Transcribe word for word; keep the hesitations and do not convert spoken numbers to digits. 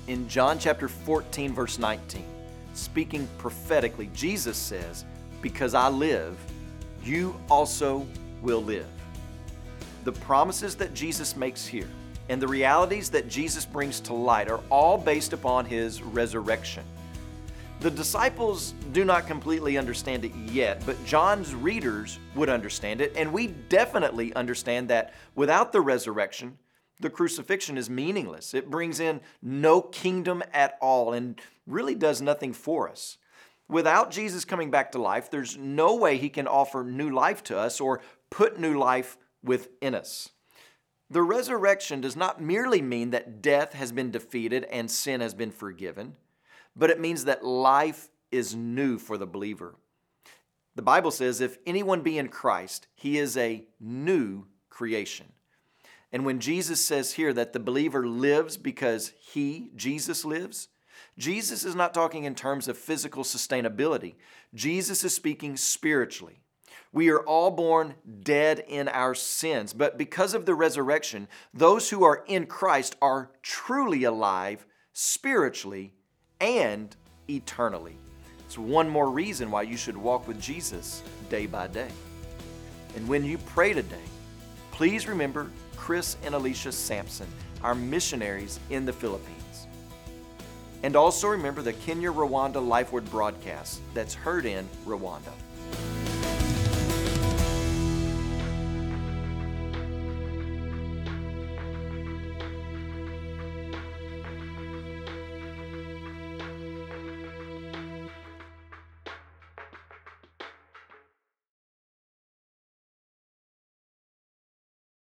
In John chapter fourteen, verse nineteen, speaking prophetically, Jesus says, "Because I live, you also will live." The promises that Jesus makes here and the realities that Jesus brings to light are all based upon his resurrection. The disciples do not completely understand it yet, but John's readers would understand it, and we definitely understand that without the resurrection, the crucifixion is meaningless. It brings in no kingdom at all and really does nothing for us. Without Jesus coming back to life, there's no way he can offer new life to us or put new life within us. The resurrection does not merely mean that death has been defeated and sin has been forgiven, but it means that life is new for the believer. The Bible says, if anyone be in Christ, he is a new creation. And when Jesus says here that the believer lives because he, Jesus, lives, Jesus is not talking in terms of physical sustainability. Jesus is speaking spiritually. We are all born dead in our sins, but because of the resurrection, those who are in Christ are truly alive spiritually and eternally. It's one more reason why you should walk with Jesus day by day. And when you pray today, please remember Chris and Alicia Sampson, our missionaries in the Philippines. And also remember the Kenya Rwanda Life Word broadcast that's heard in Rwanda.